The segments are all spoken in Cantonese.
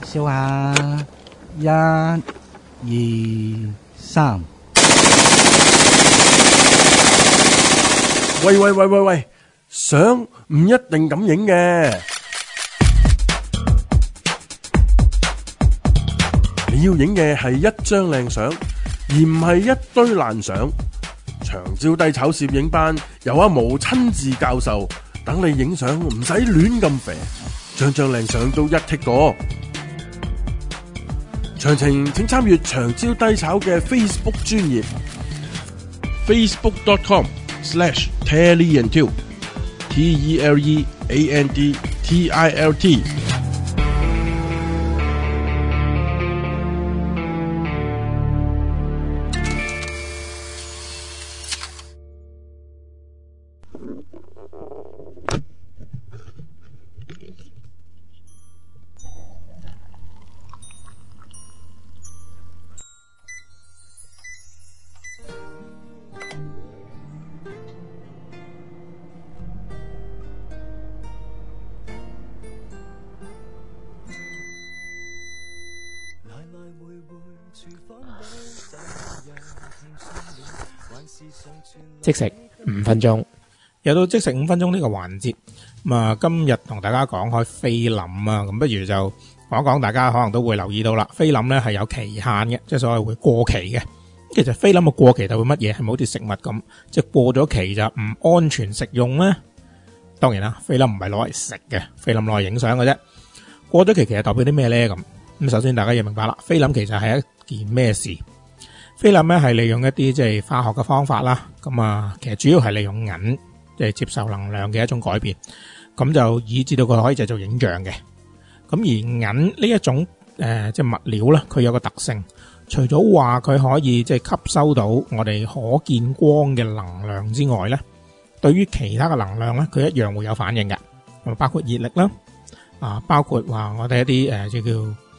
笑下，1、2、3。 喂，相唔一定咁影嘅，你要影嘅係一張靚相，而唔係一堆爛相。長招低炒攝影班由阿毛親自教授，等你影相唔使亂咁肥，張靚相都一剔過。詳情請參閱長招低炒嘅 Facebook 專頁 facebook.com/TeleAndTilt TELEANDTILT。 即食5分鐘，又到即食5分鐘呢個環節。今日同大家講開菲林啊，咁不如就講講大家可能都會留意到啦。菲林咧係有期限嘅，即係所謂會過期嘅。其實菲林嘅過期就會乜嘢？係咪好似食物咁，即係過咗期就唔安全食用咧？當然啦，菲林唔係攞嚟食嘅，菲林攞嚟影相嘅啫。過咗期其實代表啲咩咧？咁首先大家要明白啦，菲林其實係一件咩事？菲林咧係利用一啲即係化學嘅方法啦，其實主要係利用銀即係接受能量嘅一種改變，咁就以至到佢可以製造影像嘅。咁而銀呢一種即係物料咧，佢有個特性，除咗話佢可以即係吸收到我哋可見光嘅能量之外咧，對於其他嘅能量咧，佢一樣會有反應嘅，包括熱力啦，包括話我哋一啲即叫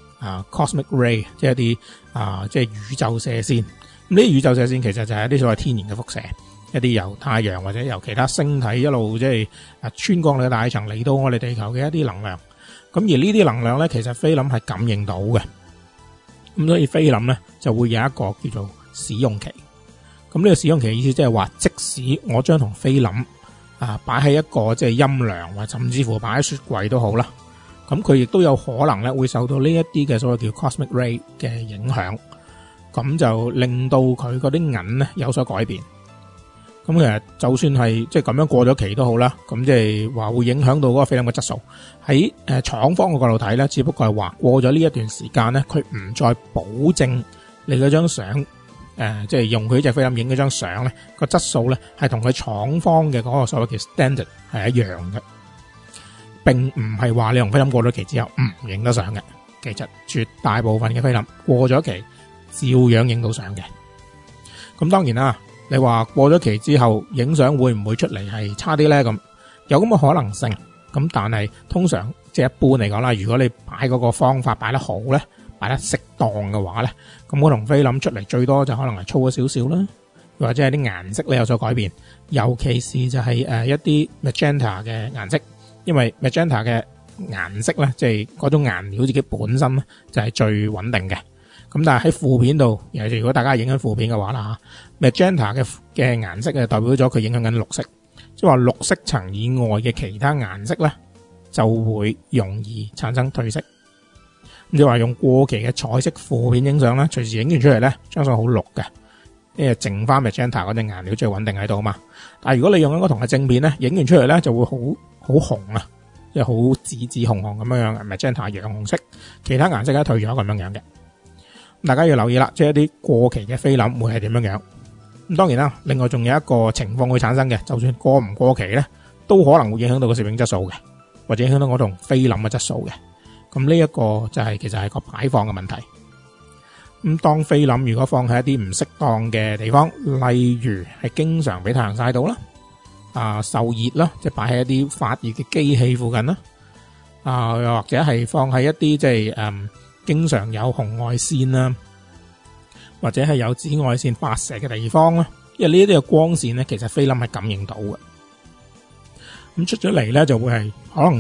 cosmic ray， 即係一啲即係宇宙射線。咁呢啲宇宙射線其實就係一啲所謂天然嘅輻射，一啲由太陽或者由其他星體一路即係穿過我哋嘅大層嚟到我哋地球嘅一啲能量。咁而呢啲能量咧，其實菲林係感應到嘅。咁所以菲林咧就會有一個叫做使用期。咁呢個使用期嘅意思即係話，即使我將同菲林擺喺一個即係陰涼或甚至乎擺喺雪櫃都好啦，咁佢亦都有可能咧會受到呢一啲嘅所謂叫 cosmic ray 嘅影響，咁就令到佢嗰啲銀咧有所改變。咁其實就算係即係咁樣過咗期都好啦，咁即係話會影響到嗰個菲林嘅質素。喺廠方嘅角度睇咧，只不過係話過咗呢一段時間咧，佢唔再保證你嗰張相即係用佢呢隻菲林影嗰張相咧個質素咧係同佢廠方嘅嗰個所謂叫 standard 係一樣嘅。並唔係話你用菲林過咗期之後唔影得相嘅，其實絕大部分嘅菲林過咗期照樣影到相嘅。咁當然啦，你話過咗期之後影相會唔會出嚟係差啲呢？咁有咁嘅可能性。咁但係通常即係一般嚟講啦，如果你擺嗰個方法擺得好呢，擺得適當嘅話呢，咁我同菲林出嚟最多就可能係粗咗少少啦，或者係啲顏色咧有所改變，尤其是就係一啲 magenta 嘅顏色。因為 magenta 嘅顏色咧，即係嗰種顏料自己本身咧，就係最穩定嘅。咁但係喺負片度，尤其如果大家影緊負片嘅話啦嚇 ，magenta 嘅顏色係代表咗佢影響緊綠色，即係話綠色層以外嘅其他顏色咧，就會容易產生褪色。咁即係話用過期嘅彩色負片影相咧，隨時影完出嚟咧，張相好綠嘅，因為剩翻 magenta 嗰隻顏料最穩定喺度嘛。但係如果你用緊個同嘅正片咧，影完出嚟咧就會好紅啊，即係好紫紅紅咁樣樣 magenta 洋紅色，其他顏色咧退咗咁樣樣嘅。大家要留意啦，即係一啲過期嘅菲林會係點樣樣。咁當然啦，另外仲有一個情況會產生嘅，就算過唔過期咧，都可能會影響到個攝影質素嘅，或者影響到我同菲林嘅質素嘅。咁呢一個就係其實係個擺放嘅問題。咁當菲林如果放喺一啲唔適當嘅地方，例如係經常俾太陽曬到啦。受熱啦，即係擺喺一啲發熱嘅機器附近啦，又或者係放喺一啲即係經常有紅外線啦，或者係有紫外線發射嘅地方啦，因為呢啲嘅光線咧，其實菲林係感應到嘅。咁出咗嚟咧，就會係可能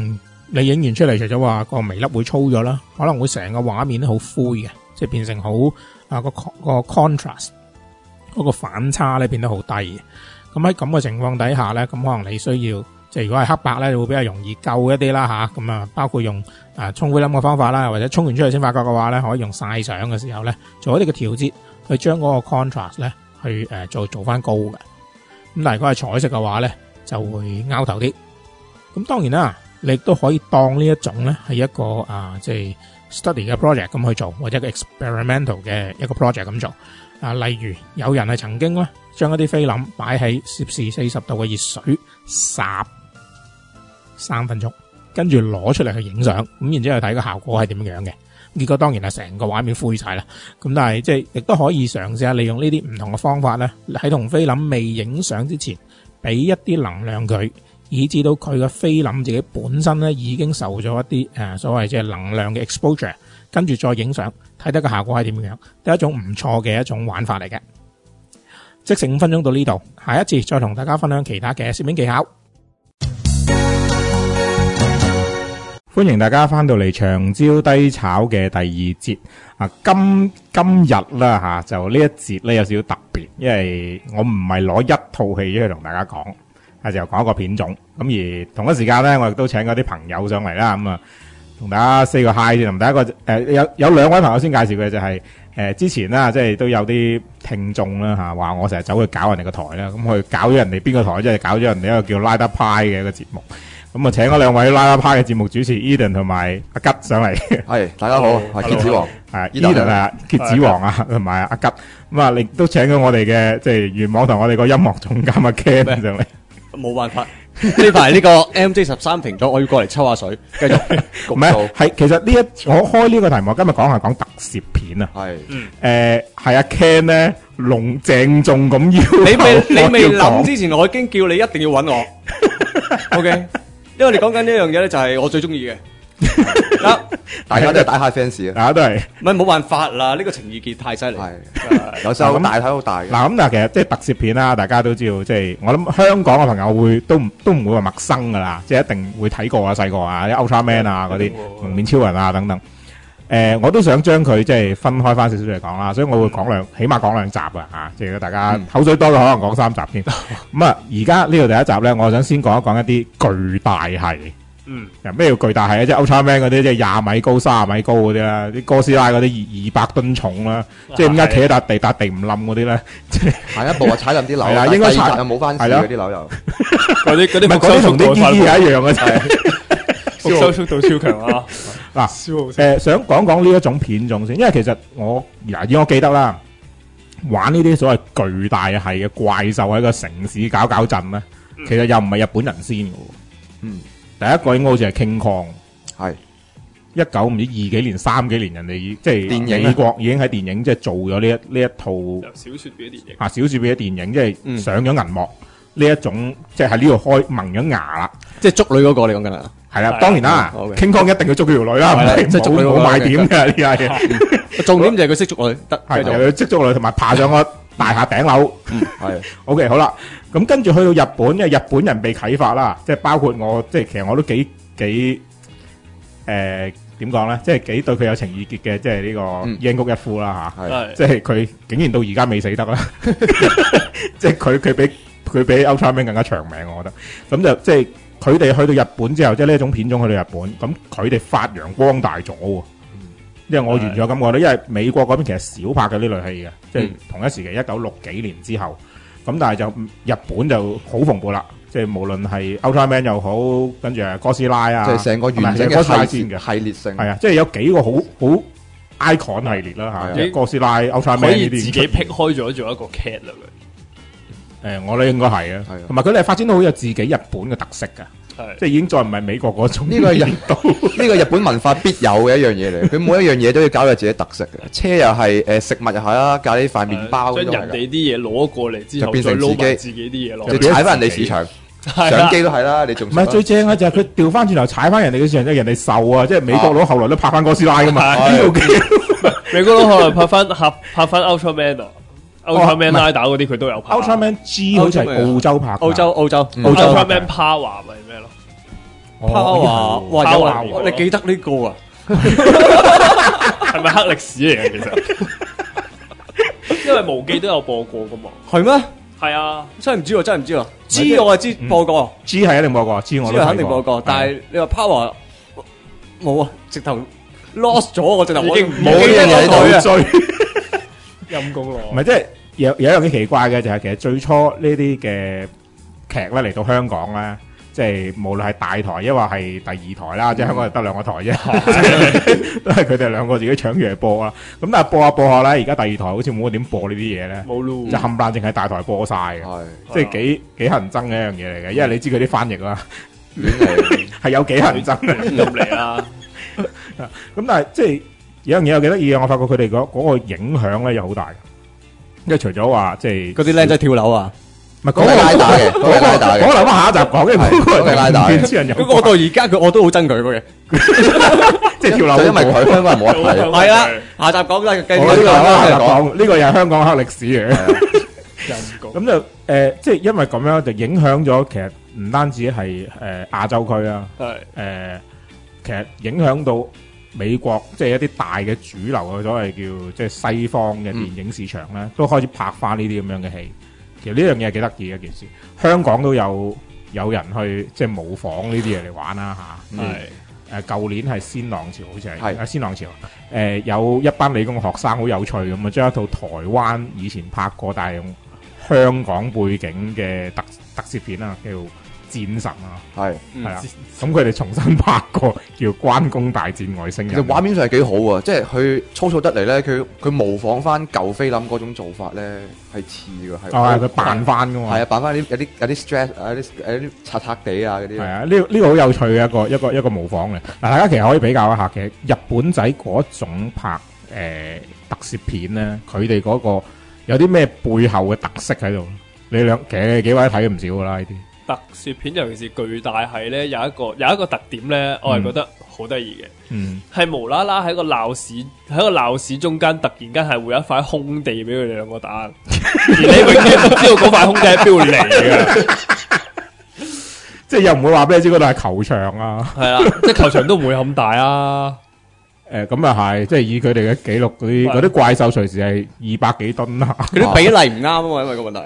你影完出嚟，除咗話個微粒會粗咗啦，可能會成個畫面都好灰嘅，即係變成好個 contrast 嗰個反差咧變得好低嘅。咁喺咁嘅情況底下咧，咁可能你需要即係如果係黑白咧，會比較容易救一啲啦吓。咁啊，包括用沖菲林嘅方法啦，或者沖完出嚟先發覺嘅話咧，可以用曬相嘅時候咧，做一啲嘅調節，去將嗰個 contrast 咧去做翻高嘅。咁但係如果係彩色嘅話咧，就會拗頭啲。咁當然啦，你亦都可以當呢一種咧係一個即係 study 嘅 project 咁去做，或者一個 experimental 嘅一個 project 咁做。例如有人係曾經咧將一啲菲林擺喺攝氏40度嘅熱水烚3分鐘，跟住攞出嚟去影相，咁然之後睇個效果係點樣嘅。結果當然係成個畫面灰晒啦。咁但係即係亦都可以嘗試下利用呢啲唔同嘅方法咧，喺同菲林未影相之前，俾一啲能量佢，以至到佢嘅菲林自己本身咧已經受咗一啲所謂即係能量嘅 exposure， 跟住再影相，睇得個效果係點樣，都係一種唔錯嘅一種玩法嚟嘅。即食5分鐘到呢度，下一次再同大家分享其他嘅攝影技巧。歡迎大家翻到嚟長焦低炒嘅第二節。今日啦就呢一節咧有少少特別，因為我唔係攞一套戲出去同大家講，就講一個片種。咁而同一時間咧，我亦都請咗啲朋友上嚟啦。咁同大家 say 個 hi 先。同第一個有兩位朋友先介紹嘅，就係之前啦，即係都有啲聽眾啦話我成日走去搞人哋個台啦。咁佢搞咗人哋邊個台？即係搞咗人哋一個叫拉得派嘅一個節目。咁請咗兩位拉拉派嘅節目主持 Eden 同埋阿吉上嚟。 係，大家好，我係蠍子王。 Eden 啊，蠍子王啊，同埋阿吉。咁亦都請咗我哋嘅即係元網同我哋個音樂總監阿 Ken 上嚟。 冇辦法，呢排呢個 MJ13 停咗，我要過嚟抽下水，繼續。 唔係，係其實我開呢個題目，今日講係講特攝片啊。係，係阿 Ken 咧鄭重咁要你未諗之前，我已經叫你一定要揾我。OK。因為你講緊呢樣嘢咧，就係我最中意嘅。 大家都係大蝦 fans 啊， 大家都係。 唔係冇辦法啦，呢個情意結太犀利。 係，有時候咁大睇好大嘅。 嗱咁但係其實即係特攝片啦，大家都知道，即係我諗香港嘅朋友都唔會話陌生噶啦，即係一定會睇過啊，細個啊，啲 Ultraman 啊嗰啲蒙面超人啊等等。我都想將佢即係分開翻少少嚟講啦，所以我會起碼講兩集啊，即係大家口水多嘅可能講3集添。咁而家呢度第一集咧，我想先講一講一啲巨大係。咩叫巨大係啊？即係 Ultraman 嗰啲，即係20米高、30米高嗰啲啦，啲哥斯拉嗰啲200噸重啦，即係點解企喺笪地唔冧嗰啲咧？ 行一步踩冧啲樓， 係啦，應該踩又冇翻事嗰啲樓又。 嗰啲嗰啲同啲依依係一樣嘅， 復修速度超強啊！ 嗱，想講講呢一種片種先，因為其實以我記得啦，玩呢啲所謂巨大係嘅怪獸喺個城市搞震咧，其實又唔係日本人先嘅。第一個應該好似係 King Kong，係19唔知2幾年3幾年，人哋即係電影美國已經喺電影即係做咗呢一套小說變咗電影小說變咗電影，即係上咗銀幕呢一種，即係喺呢度萌咗牙啦， 即係捉女嗰個你講緊啦， 係啦，當然啦，King Kong 一定要捉佢條女啦， 即係捉女冇賣點嘅呢家嘢， 重點就係佢識捉女，得係佢識捉女，同埋爬上個大廈頂樓，係 OK 好啦。咁跟住去到日本，因為日本人被啟發啦，即係包括我，即係其實我都幾點講咧，即係幾對佢有情意結嘅，即係呢個櫻谷一夫啦嚇，即係佢竟然到而家未死得啦，即係佢比 Ultraman 更加長命，我覺得。咁就即係佢哋去到日本之後，即係呢一種片種去到日本，咁佢哋發揚光大咗喎。因為我完全有咁覺得，因為美國嗰邊其實少拍嘅呢類戲嘅，即係同一時期1960幾年之後。咁但係就日本就好蓬勃啦，即係無論係 Ultraman 又好，跟住哥斯拉啊， 即係成個完整嘅系列性，係啊，即係有幾個好 icon 系列啦嚇，哥斯拉、Ultraman 呢啲可以自己闢開咗做一個 cat 啦佢。我覺得應該係啊，同埋佢哋發展到好有自己日本嘅特色㗎。即係已經再唔係美國嗰種， 呢個呢個日本文化必有嘅一樣嘢嚟。佢每一樣嘢都要搞有自己特色嘅。車又係，食物又係啦，咖喱飯、麵包， 將人哋啲嘢攞過嚟之後， 就變成自己啲嘢落， 就踩翻人哋市場。相機都係啦，你仲唔係最正嘅就係佢調翻轉頭踩翻人哋嘅市場，即係人哋受啊！即係美國佬後來都拍翻哥斯拉噶嘛， 美國佬後來拍翻 Ultraman 啊。Ultraman 拉打嗰啲佢都有拍。 Ultraman G 好似係澳洲拍。 澳洲 Ultraman Power 咪咩咯？ Power，哇 Power 有你記得呢個啊？ 係咪黑歷史嚟嘅？其實，因為無記都有播過噶嘛。 係咩？ 係啊， 真係唔知喎，真係唔知喎。G 我係知播過 G 係一定播過，G 我 ，G 都睇係肯定播過，但係你話 Power 冇啊，直頭 lost 咗，我直頭已經冇呢樣嘢喺度追。 陰公咯。 唔係即係有一樣幾奇怪嘅就係其實最初呢啲嘅劇咧嚟到香港咧，即係無論係大台抑或係第二台啦，即係香港係得兩個台啫，都係佢哋兩個自己搶住嚟播啦。咁但係播下播下咧，而家第二台好似冇乜點播呢啲嘢咧， 冇咯， 就冚唪唥淨係大台播晒嘅， 係即係幾乞人憎嘅一樣嘢嚟嘅。因為你知佢啲翻譯啦， 亂嚟。 係有幾乞人憎嘅。 咁嚟啦。 咁但係即係有樣嘢又幾得意嘅，我發覺佢哋嗰個影響咧又好大嘅，因為除咗話即係嗰啲僆仔跳樓啊！ 唔係嗰個係拉打嘅，嗰個係拉打嘅， 講留翻下一集講，因為嗰個嗰個係拉打嘅同人有嗰個我到而家我都好憎佢嗰嘅。 即係跳樓， 就因為佢香港人冇得睇。 係啦，下集講啦，繼續我呢個講下集講，呢個又係香港黑歷史嚟嘅。 陰公。 咁就即係因為咁樣就影響咗，其實唔單止係亞洲區啦， 係其實影響到美國，即係一啲大嘅主流嘅所謂叫即係西方嘅電影市場咧，都開始拍翻呢啲咁樣嘅戲。其實呢樣嘢係幾得意嘅一件事，香港都有人去即係模仿呢啲嘢嚟玩啦嚇。舊年係先浪潮，好似係先浪潮。有一班理工學生好有趣咁啊，將一套台灣以前拍過但係用香港背景嘅特攝片啊，叫戰神啊， 係啦。咁佢哋重新拍過叫《關公大戰外星人》。 其實畫面上係幾好啊，即係佢粗糙得嚟咧，佢模仿翻舊菲林嗰種做法咧，係似㗎，係。 佢扮翻㗎嘛。係啊， 扮翻有啲 stress 有啲擦擦地啊嗰啲。 係啊，呢個好有趣嘅一個模仿嘅。嗱，大家其實可以比較一下，其實日本仔嗰種拍特攝片咧，佢哋嗰個有啲咩背後嘅特色喺度？其實幾位睇唔少㗎啦呢啲。 特攝片尤其是巨大係咧，有一個特點咧，我係覺得好得意嘅，係無啦啦喺個鬧市中間，突然間係會有一塊空地俾佢哋兩個打，而你永遠唔知道嗰塊空地喺邊度嚟嘅， 即係又唔會話俾你知嗰度係球場啊， 係啦，即係球場都唔會咁大啊。 咁啊係，即係以佢哋嘅記錄嗰啲怪獸隨時係200幾噸啊， 佢啲比例唔啱啊嘛，因為個問題。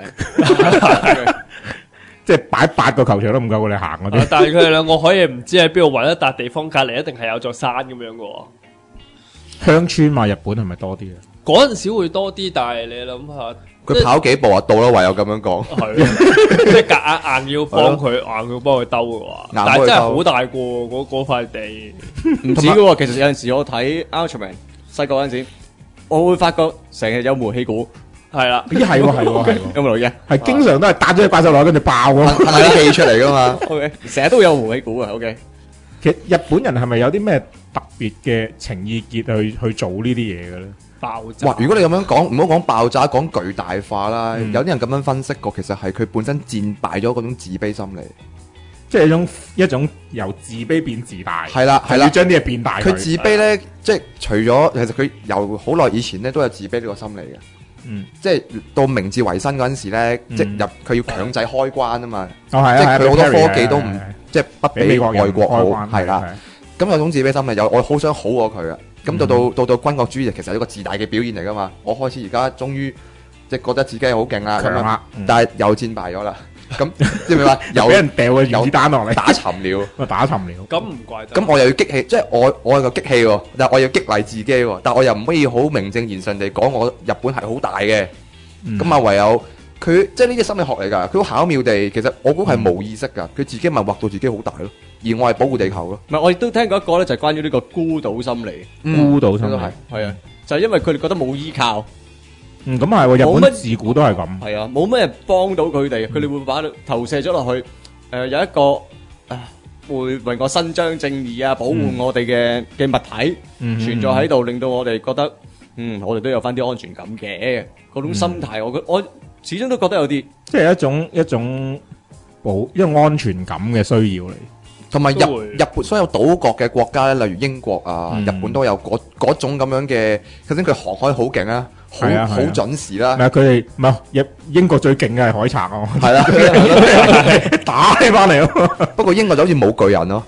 即係擺8個球場都唔夠佢哋行嗰啲。 但係佢哋兩個可以唔知喺邊度揾一笪地方，隔離一定係有座山咁樣嘅喎。 鄉村嘛，日本係咪多啲啊？ 嗰陣時會多啲，但係你諗下， 佢跑幾步啊到啦，唯有咁樣講。 係，即係夾硬要幫佢，硬要幫佢兜嘅話，但係真係好大個嗰塊地， 唔止嘅喎。其實有陣時我睇 Ultraman 細個嗰陣時，我會發覺成日有煤氣鼓。 係啦， 咦係喎， 有冇留意啊？ 係經常都係打咗隻怪獸落去，跟住爆咁， 係啲氣出嚟噶嘛。 OK，成日都有煤氣鼓啊。OK， 其實日本人係咪有啲咩特別嘅情意結去做呢啲嘢嘅咧？ 爆炸！ 哇！如果你咁樣講，唔好講爆炸，講巨大化啦。有啲人咁樣分析過，其實係佢本身戰敗咗嗰種自卑心理， 即係一種由自卑變自大。 係啦， 要將啲嘢變大。 佢自卑咧，即係除咗其實佢由好耐以前咧都有自卑呢個心理嘅。即係到明治維新嗰陣時咧，即係入佢要強制開關啊嘛。即係佢好多科技都唔即係不比外國好，係啦。咁有種自卑心理，我好想好過佢啊。咁到軍國主義其實係一個自大嘅表現嚟噶嘛。我開始而家終於即係覺得自己係好勁啦，咁樣，但係又戰敗咗啦。咁即係咪話又俾人掉個原子彈落嚟打沉了， 打沉了。 咁唔怪得。 咁我又要激氣，即係我係個激氣喎，但係我要激勵自己喎，但係我又唔可以好名正言順地講我日本係好大嘅。咁啊唯有佢即係呢啲心理學嚟㗎，佢好巧妙地，其實我估係冇意識㗎，佢自己咪畫到自己好大咯，而我係保護地球咯。 唔係，我亦都聽過一個咧，就係關於呢個孤島心理。 孤島心理係啊，就係因為佢哋覺得冇依靠。 咁係喎，日本自古都係咁。 係啊，冇乜人幫到佢哋，佢哋會把投射咗落去。有一個會為我伸張正義啊，保護我哋嘅物體存在喺度，令到我哋覺得我哋都有翻啲安全感嘅嗰種心態。我始終都覺得有啲， 即係一種安全感嘅需要嚟。 同埋日本所有島國嘅國家咧，例如英國啊、日本都有嗰種咁樣嘅。首先佢航海好勁啊，好準時啦。 唔係佢哋唔係英國最勁嘅係海賊啊， 係啦， 打起翻嚟咯。 不過英國就好似冇巨人咯。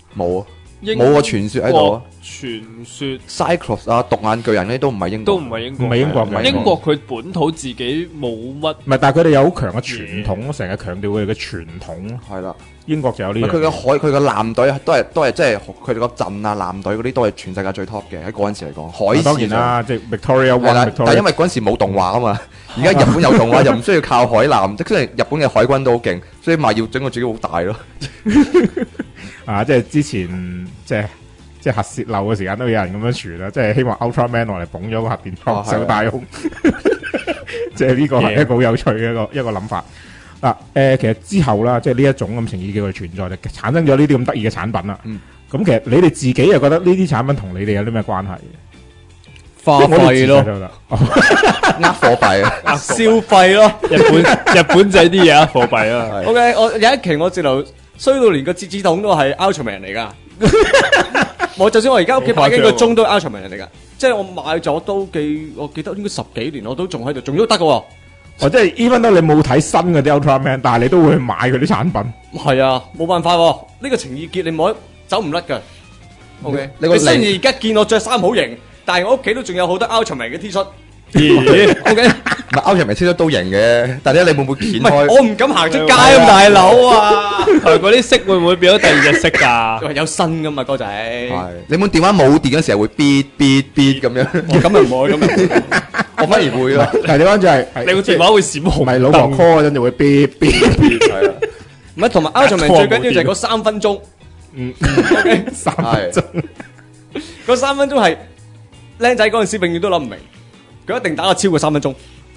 冇個傳說喺度。 傳說 Cyclops 啊，獨眼巨人呢都唔係英國， 唔係英國嘅。 英國佢本土自己冇乜， 唔係，但係佢哋有好強嘅傳統，成日強調佢哋嘅傳統。 係啦， 英國就有呢樣。 佢嘅艦隊都係即係佢哋個陣啊，艦隊嗰啲都係全世界最 top 嘅。喺嗰陣時嚟講，海事當然啦，即係 Victoria One。 但係因為嗰陣時冇動畫啊嘛，而家日本有動畫，又唔需要靠海艦，即係日本嘅海軍都好勁，所以咪要整個自己好大咯。 啊，即係之前即係核泄漏嘅時間都有人咁樣傳啦，即係希望 Ultraman 落嚟捧咗個核電廠上大空，即係呢個係一個好有趣嘅一個諗法。嗱，其實之後啦，即係呢一種咁情意結嘅存在，就產生咗呢啲咁得意嘅產品啦。咁其實你哋自己又覺得呢啲產品同你哋有啲咩關係？ 花費咯， 貨幣啊， 消費咯，日本仔啲嘢啊，貨幣啊。OK， 我有一期我直頭衰到連個折紙筒都係 Ultraman 嚟噶。就算我而家屋企擺緊個鐘都係 Ultraman 嚟噶，即係我買咗都我記得應該10幾年，我都仲喺度，仲都得噶。 即係 even 都你冇睇新嗰啲 Ultraman， 但係你都會買佢啲產品。 係啊，冇辦法，呢個情意結你冇走唔甩噶。OK， 你雖然而家見我着衫好型，但係我屋企都仲有好多 Ultraman 嘅 T 恤。OK， 唔係 Ultraman T 恤都型嘅，但係你會唔會掀開？ 我唔敢行出街咁大佬啊！嗰啲色會唔會變咗第二隻色㗎？有新噶嘛，哥仔。係你滿電話冇電嗰時候會嗶嗶嗶咁樣。 咁又唔會，咁我反而會咯。 但係點講就係你個電話會閃紅。 唔係老婆 call 嗰陣就會嗶嗶嗶。係啊。 唔係同埋 Ultraman 最緊要就係嗰3分鐘。OK， 3分鐘。 嗰3分鐘係僆仔嗰陣時永遠都諗唔明。佢一定打得超過3分鐘，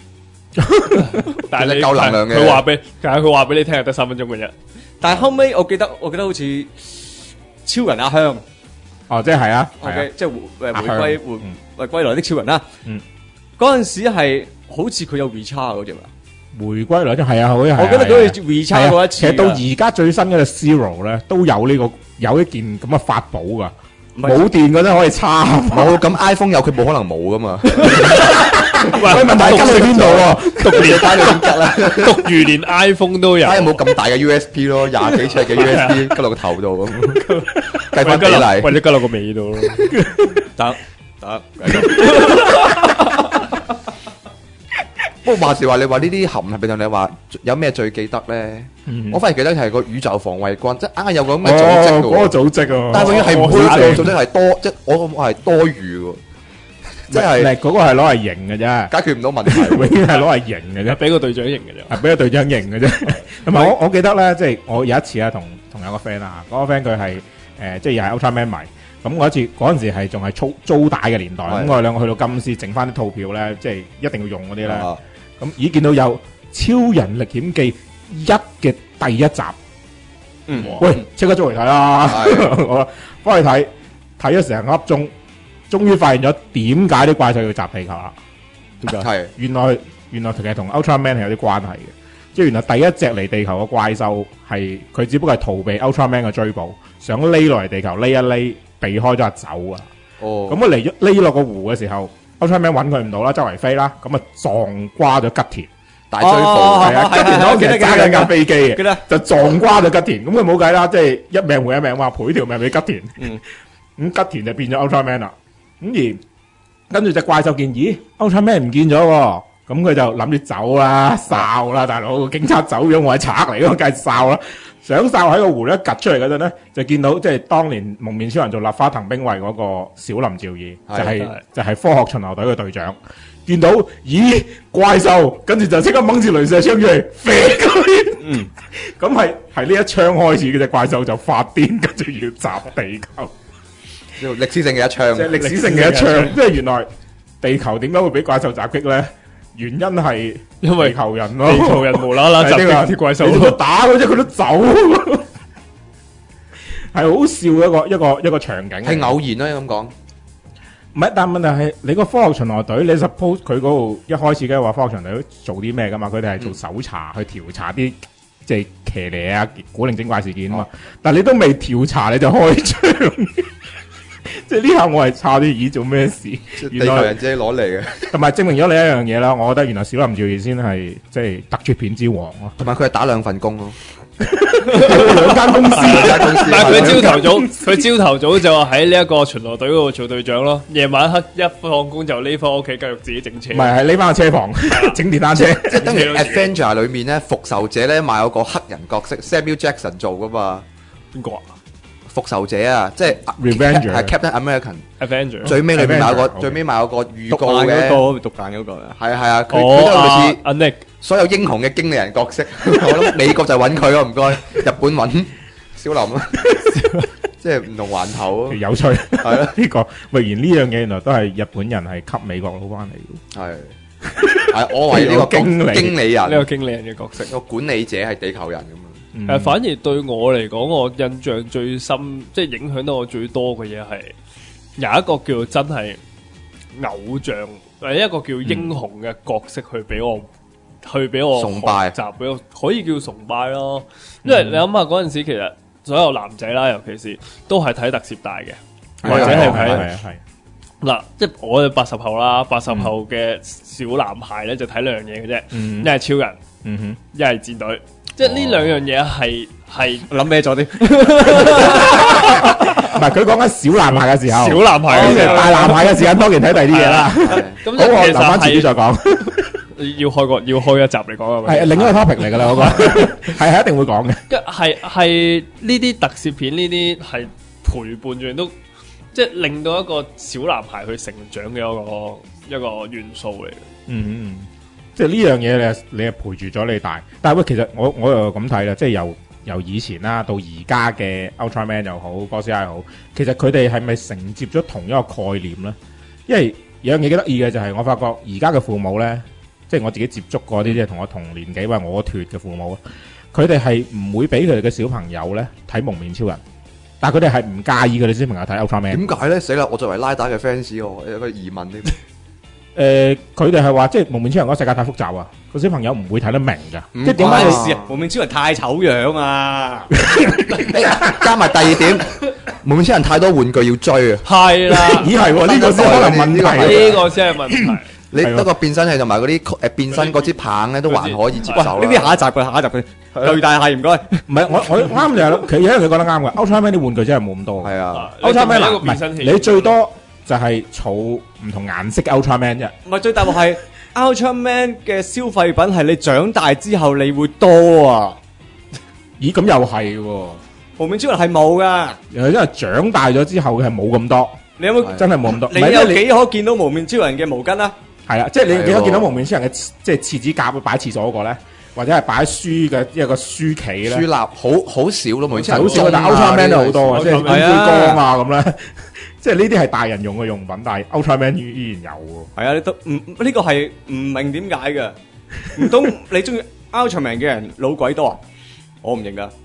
但係你夠能量嘅。 佢話俾你聽係得3分鐘嘅啫。但係後尾我記得好似超人阿香， 即係啊 ，OK， 即係回歸來的超人啦。嗰陣時係好似佢有 recharge 嗰隻嘛， 回歸來的係啊，好似係。 我記得佢 recharge 過一次。 其實到而家最新嘅 Zero 咧，都有有一件咁嘅法寶噶。冇電嗰陣可以插， 冇咁 iPhone 有佢冇可能冇噶嘛？ 喂，問題吉去邊度喎？ 讀完帶你點吉啦？ 讀完連 iPhone 都有， 睇下冇咁大嘅 USB 咯，20幾尺嘅 USB 吉落個頭度咁，計翻比例， 或者吉落個尾度咯。得。 不過話時話，你話呢啲含係俾你話有咩最記得咧？我反而記得係個宇宙防衛軍，即係硬係有個咁嘅組織嘅。 嗰個組織啊， 但係永遠係唔會嘅組織係多，即係我係多餘嘅，即係嗰個係攞嚟型嘅啫， 解決唔到問題， 永遠係攞嚟型嘅啫， 俾個隊長型嘅啫， 係俾個隊長型嘅啫。同埋我記得咧，即係我有一次啊，同有個 friend 啊，嗰個 friend 佢係即係又係 Ultraman 迷。咁嗰陣時係仲係租帶嘅年代，咁我哋兩個去到金絲整翻啲套票咧，即係一定要用嗰啲咧。咁已經見到有《超人歷險記1》嘅第一集，喂，即刻租嚟睇啦！我翻去睇咗成粒鐘，終於發現咗點解啲怪獸要襲地球啦？點解？係原來其實同 Ultraman 係有啲關係嘅，即係原來第一隻嚟地球嘅怪獸係佢只不過係逃避 Ultraman 嘅追捕，想匿落嚟地球匿一匿，避開咗就走啊！咁佢嚟匿落個湖嘅時候。Ultraman 揾佢唔到啦，周圍飛啦，咁啊撞瓜咗吉田大追捕，係啊， 吉田當時揸緊架飛機嘅，就撞瓜咗吉田，咁佢冇計啦，即係一命換一命，話賠條命俾吉田，咁吉田就變咗 Ultraman 啦，咁而跟住隻怪獸見，咦 Ultraman 唔見咗，咁佢就諗住走啦，哨啦，大佬，警察走咗，我係賊嚟，咁梗係哨啦。想哨喺個湖咧趌出嚟嗰陣咧，就見到即係當年蒙面超人做立花藤兵衛嗰個小林照義，就係科學巡邏隊嘅隊長。見到咦怪獸，跟住就即刻掹住雷射槍出嚟射佢。咁係呢一槍開始嘅隻怪獸就發癲，跟住要襲地球。 歷史性嘅一槍， 即係歷史性嘅一槍。即係原來地球點解會俾怪獸襲擊咧？原因係因為地球人咯，地球人無啦啦襲擊啲怪獸，你打佢啫，佢都走，係好笑一個場景， 係偶然啦咁講。 唔係，但問題係你個科學巡邏隊，你 suppose 佢嗰度一開始嘅話，科學巡邏隊做啲咩噶嘛？佢哋係做搜查，去調查啲即係騎呢啊古靈精怪事件啊嘛。但係你都未調查你就開槍。即係呢下我係差啲咦做咩事？ 原來地球人自己攞嚟嘅， 同埋證明咗你一樣嘢啦。我覺得原來小林照義先係即係特撮片之王咯。 同埋佢係打2份工咯。 兩間公司， 但係佢朝頭早就喺呢一個巡邏隊嗰度做隊長咯，夜晚黑一放工就匿翻屋企繼續自己整車， 唔係匿翻個車房整電單車， 即係等於 Avenger 裏面咧復仇者咧買有個黑人角色 Samuel Jackson 做噶嘛， 邊個啊？ 復仇者啊，即係 Revenger 係 Captain American。最尾裏面有個最尾咪有個預告嘅， 獨眼嗰個係啊，佢都類似阿 Nick 所有英雄嘅經理人角色。我諗美國就揾佢咯，唔該。日本揾小林啦，即係唔同環頭咯。 有趣係咯，呢個喂，然呢樣嘢原來都係日本人係吸美國佬翻嚟嘅。係我為呢個經理人， 呢個經理人嘅角色， 個管理者係地球人咁啊。 反而對我嚟講，我印象最深，即係影響到我最多嘅嘢係有一個叫真係偶像，或者一個叫英雄嘅角色去俾我崇拜， 俾我可以叫崇拜咯。因為你諗下嗰陣時，其實所有男仔啦，尤其是都係睇特攝大嘅，或者係睇嗱，即係我哋80後啦，80後嘅小男孩咧就睇兩樣嘢嘅啫，一係超人，一係戰隊。即係呢兩樣嘢係諗咩咗啲？ 唔係佢講緊小男孩嘅時候， 小男孩嘅時候， 大男孩嘅時間當然睇第二啲嘢啦。 咁嗰個留翻自己再講。 要開一集嚟講係另一個 topic 嚟㗎啦，嗰個係一定會講嘅。 係呢啲特攝片，呢啲係陪伴住都即係令到一個小男孩去成長嘅一個元素嚟嘅。 即係呢樣嘢你係陪住咗你大，但係喂，其實我又咁睇啦，即係由以前啦到而家嘅 Ultraman 又好，哥斯拉又好，其實佢哋係咪承接咗同一個概念咧？因為有樣嘢幾得意嘅就係我發覺而家嘅父母咧，即係我自己接觸過啲即係同我同年紀或者我脫嘅父母，佢哋係唔會俾佢哋嘅小朋友咧睇蒙面超人，但係佢哋係唔介意佢哋小朋友睇 Ultraman。點解咧？死啦！我作為拉打嘅 fans，我有個疑問添。 佢哋係話即係蒙面超人嗰個世界太複雜啊，個小朋友唔會睇得明噶。即係點解你蒙面超人太醜樣啊？ 加埋第二點，蒙面超人太多玩具要追啊。 係啦， 咦係呢個先可能問題， 呢個先係問題。 你得個變身器同埋嗰啲變身嗰支棒咧，都還可以接受。 呢啲下一集佢巨大係唔該。 唔係我啱就係佢，因為佢覺得啱嘅。Ultraman 啲玩具真係冇咁多。 係啊 ，Ultraman 嗱唔係你最多。就係儲唔同顏色嘅 Ultraman 啫， 唔係最大鑊係 Ultraman 嘅消費品係你長大之後你會多啊！ 咦，咁又係喎， 蒙面超人係冇噶， 因為長大咗之後係冇咁多。 你有冇真係冇咁多？ 你有幾可見到蒙面超人嘅毛巾啊？ 係啊，即係你幾可見到蒙面超人嘅即係廁紙夾會擺喺廁所嗰個咧，或者係擺喺書嘅一個書企咧？書立好少咯，蒙面超人好少，但 Ultraman 都好多啊，即係金杯缸啊咁咧。即係呢啲係大人用嘅用品，但係 Ultraman 依然有喎。 係啊，你都呢個係唔明點解嘅？唔通你中意 Ultraman 嘅人老鬼多啊？我唔認噶。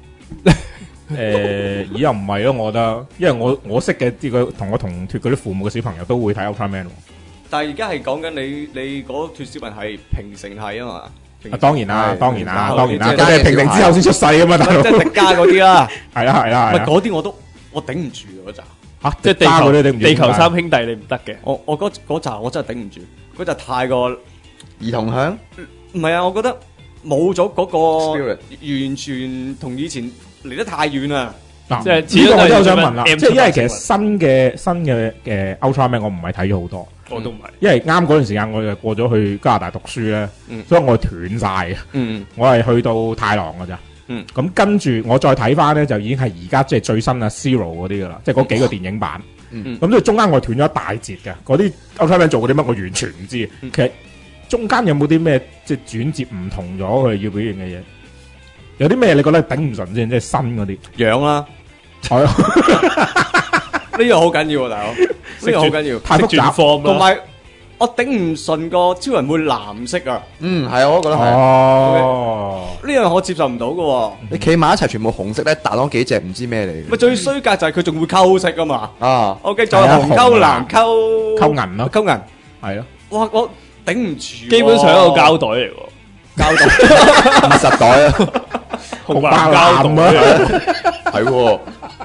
又唔係咯，我覺得，因為我識嘅啲佢同我同脫嗰啲父母嘅小朋友都會睇 Ultraman。 但係而家係講緊你嗰脫小朋友係平成係啊嘛？ 當然啦，當然啦，即係平成之後先出世啊嘛，大佬。 即係迪迦嗰啲啦。 係啦係啦， 唔係嗰啲我頂唔住嗰集。 吓，即係地球三兄弟你唔得嘅， 我嗰集我真係頂唔住，嗰集太過兒童向， 唔係啊，我覺得冇咗嗰個完全同以前離得太遠啦。 嗱，即係呢個我都想問啦，即係因為其實新嘅 Ultraman 我唔係睇咗好多， 我都唔係， 因為啱嗰段時間我就過咗去加拿大讀書咧，所以我斷晒嘅，我係去到太郎㗎咋。咁跟住我再睇翻咧，就已經係而家即係最新啊 Zero 嗰啲噶啦，即係嗰幾個電影版。咁所以中間我斷咗一大截嘅，嗰啲 Ultraman 做嗰啲乜我完全唔知。其實中間有冇啲咩即係轉接唔同咗佢要表現嘅嘢？有啲咩你覺得頂唔順先？即係新嗰啲樣啦， 係啊， 呢樣好緊要啊，大佬，呢樣好緊要， 太複雜， 同埋。我頂唔順個超人會藍色啊！ 係啊，我都覺得係。 哦，呢樣我接受唔到㗎。 你企埋一齊，全部紅色咧，打多幾隻唔知咩嚟嘅。 咪最衰格就係佢仲會溝色㗎嘛！ 啊 ，OK，再紅溝藍溝銀咯， 溝銀係咯。 哇，我頂唔住。 基本上一個膠袋嚟喎， 膠袋， 實袋啊， 紅藍膠袋係喎。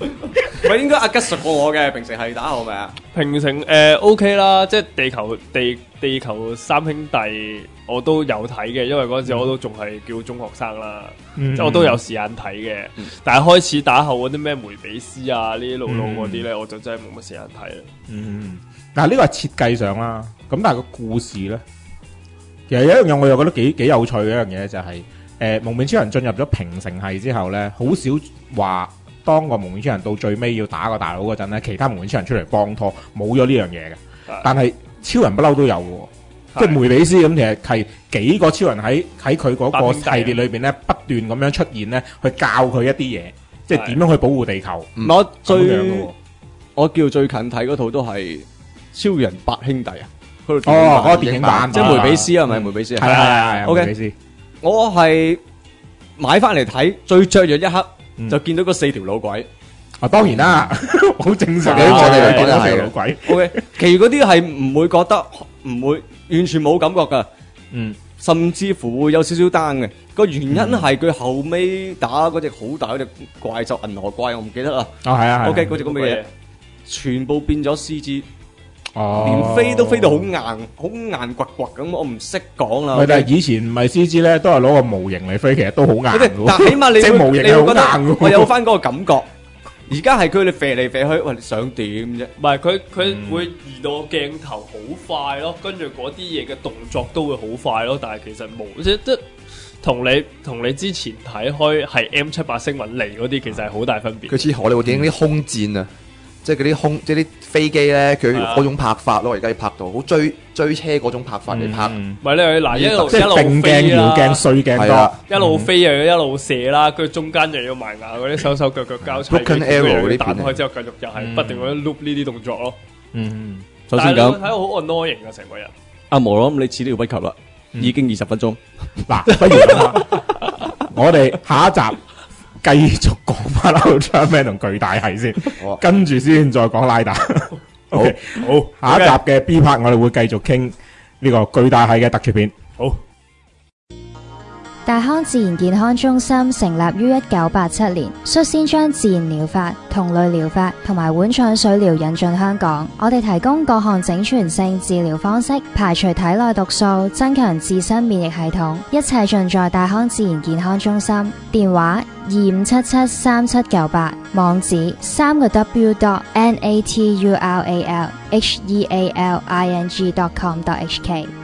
唔係應該阿吉熟過我嘅，平時係打好未啊？ 平成OK 啦，即係地球三兄弟我都有睇嘅，因為嗰陣時我都仲係叫中學生啦，即係我都有時間睇嘅。但係開始打後嗰啲咩梅比斯啊呢啲路嗰啲咧，我就真係冇乜時間睇啦。 嗱呢個係設計上啦，咁但係個故事咧，其實有一樣我又覺得幾有趣嘅一樣嘢就係蒙面超人進入咗平成系之後咧，好少話。當個蒙面超人到最尾要打個大佬嗰陣咧，其他蒙面超人出嚟幫拖，冇咗呢樣嘢嘅。但係超人不嬲都有嘅，即係梅比斯咁，其實係幾個超人喺佢嗰個系列裏邊咧，不斷咁樣出現咧，去教佢一啲嘢，即係點樣去保護地球。 我叫最近睇嗰套都係超人八兄弟啊， 嗰個電影版， 即係梅比斯係咪？梅比斯係梅比斯。我係買翻嚟睇，最雀躍一刻。就見到嗰4條老鬼， 當然啦，好正常嘅， 我哋見到係老鬼。 OK， 其餘嗰啲係唔會覺得，唔會完全冇感覺噶，甚至乎會有少少 down 嘅。個原因係佢後尾打嗰隻好大嗰隻怪獸銀河怪，我唔記得啦。 係 OK， 嗰隻咁嘅嘢，全部變咗 CG。連飛都飛到好硬掘咁，我唔識講啦。 但係以前唔係 CG 咧，都係攞個模型嚟飛，其實都好硬。 但起碼你即係模型係好硬。 我有翻嗰個感覺。而家係佢哋飛嚟飛去，喂，你想點啫？ 唔係佢會移到鏡頭好快咯，跟住嗰啲嘢嘅動作都會好快咯。但係其實冇即同你之前睇開係 M78星雲嚟嗰啲，其實係好大分別。 佢似荷里活電影啲空戰啊！即係嗰啲即係啲飛機咧，佢嗰種拍法咯，而家要拍到好追車嗰種拍法嚟拍。 唔係你嗱一路即係定鏡、搖鏡、碎鏡多， 一路飛又要一路射啦，跟住中間又要埋牙嗰啲手腳交叉， Broken Arrow 呢彈開之後繼續又係不斷咁樣 loop 呢啲動作咯。 首先咁睇到好 annoying 啊成個人。 阿毛諗你始料不及啦，已經20分鐘。 嗱，不如咁啦，我哋下一集。繼續講翻 Ultraman 同巨大系先，跟住先再講拉達。好，下一集嘅 B part 我哋會繼續傾呢個巨大系嘅特撮片。好。 大康自然健康中心成立於1987年，率先將自然療法、同類療法同埋碗腸水療引進香港。我哋提供各項整全性治療方式，排除體內毒素，增強自身免疫系統，一切盡在大康自然健康中心。電話25773798，網址3W.NATURALHEALING.com.hk。